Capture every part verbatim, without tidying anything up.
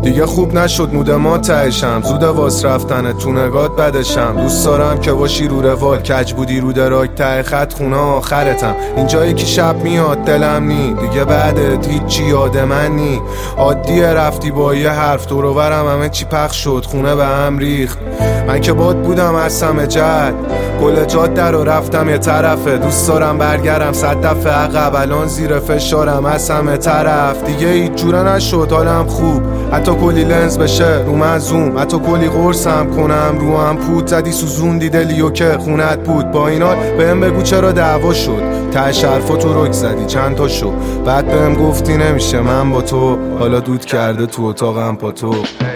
دیگه خوب نشد مود ما تهشم، زود واس رفتنه تو نگات بدشم. دوست دارم که باشی رو روال، کج بودی رو دراک ته خط خونه آخرتم. اینجایی که شب میاد دلم نی، دیگه بعدت هیچی یاد من نی. عادیه رفتی با یه حرف دورو برم همه چی پخش شد، خونه به هم ریخت. من که باد بودم از همه جد، گل جاده رو رفتم یه طرفه. دوست دارم برگرم صد دفعه عقب، الان زیر فشارم از همه طرف. دیگه هیچ جوره نشد حالم خوب، حتی کلی لنز بشه رو من زوم، حتی کلی قرصم کنم رو هم پود. زدی سوزوندی دلیو که خونت بود، با این حال بهم بگو چرا دعوا شد. ته شرفا تو رک زدی چند تا شو، بعد بهم گفتی نمیشه من با تو. حالا دود کرده تو اتاقم پا تو.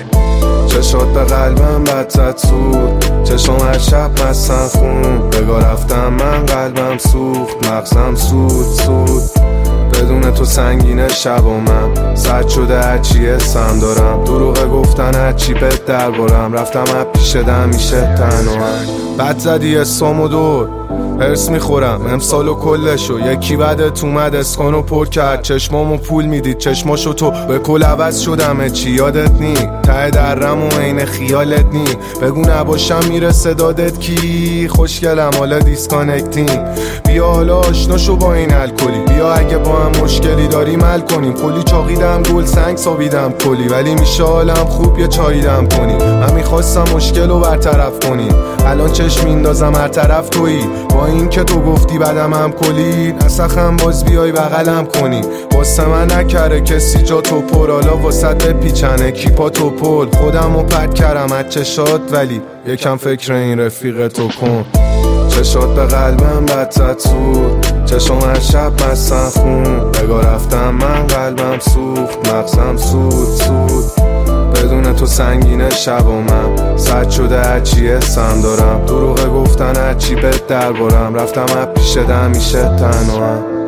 چشات به قلبم بد زد سود، چشم هر شب مستن خون. بگاه رفتم من قلبم سوخت، مغزم سود سود. بدون تو سنگینه شب و من سرد شده هرچی حسم دارم. دروغه گفتن هرچی بد دربارم، رفتم اب پیش دم میشه تنها. بد زدی اسم و دور هرس میخورم امسالو کلشو. یکی بعدت اومد اسکانو پر کرد، چشمامو پول میدید چشماشو تو. به کل عوض شدمه چی یادت نی، ته درم و عین خیالت نی. بگو نباشم میرسه دادت کی، خوشگلم حالا دیسکانکتیم. بیا حالا آشنا شو با این الکلی، بیا اگه با هم مشکلی داریم حل کنیم. کلی چاقیدم گل سنگ سابیدم کلی، ولی میشه حالم خوب یه چاییدم کنی. من میخواستم مشکلو برطرف کنیم، الان چشم میندازم هر طرف تویی. با این که تو گفتی بعدم هم کلی، نسخم باز بیای بغلم کنی. واسه من نکره کسی جا تو پر، حالا واسه پیچنه کیپا تو پل. خودم رو پرد کردم از چشات، ولی یکم فکر این رفیق تو کن. چشات به قلبم بد زد سود، چشم هر شب مستن خون. بگاه رفتم من قلبم سوخت، مغزم سود سود. بدون تو سنگینه شب و من سرد شده هرچی حسم دارم. دروغه گفتن هرچی بد دربارم، رفتم اب پیش دم میشه تنها.